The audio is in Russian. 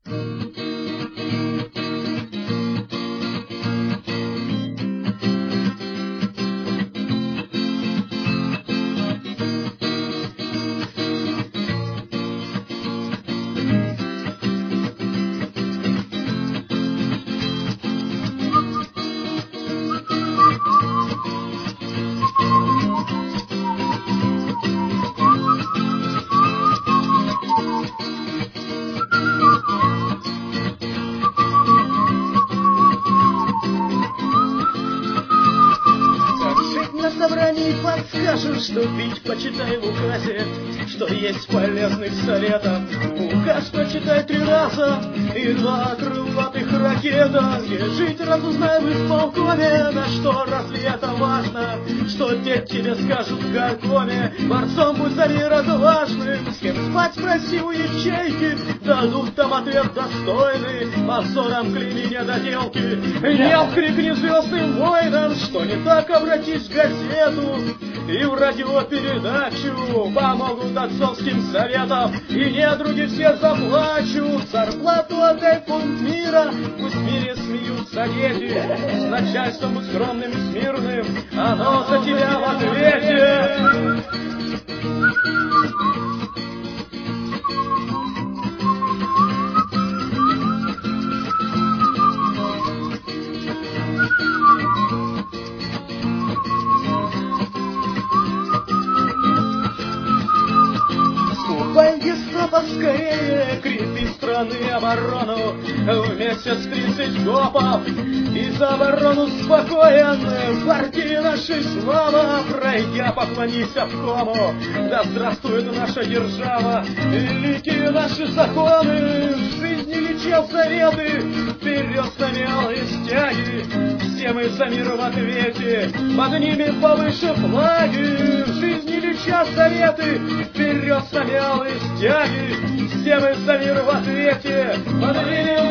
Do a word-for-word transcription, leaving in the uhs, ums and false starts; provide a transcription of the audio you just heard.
Подскажут, что пить, почитай в указе, что есть полезных советов. Указ почитай три раза и два крылатых ракета. Где жить разузнай в исполкоме, на что разве это важно? Что те тебе скажут в горкоме? Борцом будь за мир отважным, с кем спать спроси у ячейки, дадут там ответ достойный. Позором клейми недоделки, не крикни звездным воинам, что не так, обратись в газету и в радиопередачу. Помогут отцовским советам, и недруги все заплачут. Зарплату отдай фонд мира, пусть в мире смеются дети. С начальством будь скромным и смирным, оно за тебя в ответе. Поскорее крепи страны оборону вместе с тридцать гопов, и за оборону спокоен партии нашей слава. Пройдя, поклонись обкому, да здравствует наша держава. Великие наши законы в жизни лечил советы, вперед смелые стяги, все мы за мир в ответе, поднимем повыше флаги. В жизни леча советы, вперед смелые стяги, все мы за мир в ответе, поднимем